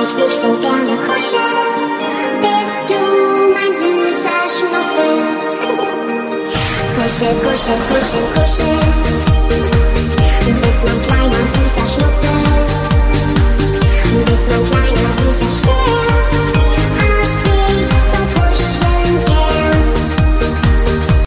ich dich so gerne kuschel. Bist du mein süßer Schnuffel? Kuschel, kuschel, kuschel, kuschel. Du bist mein kleiner süßer Schnuffel.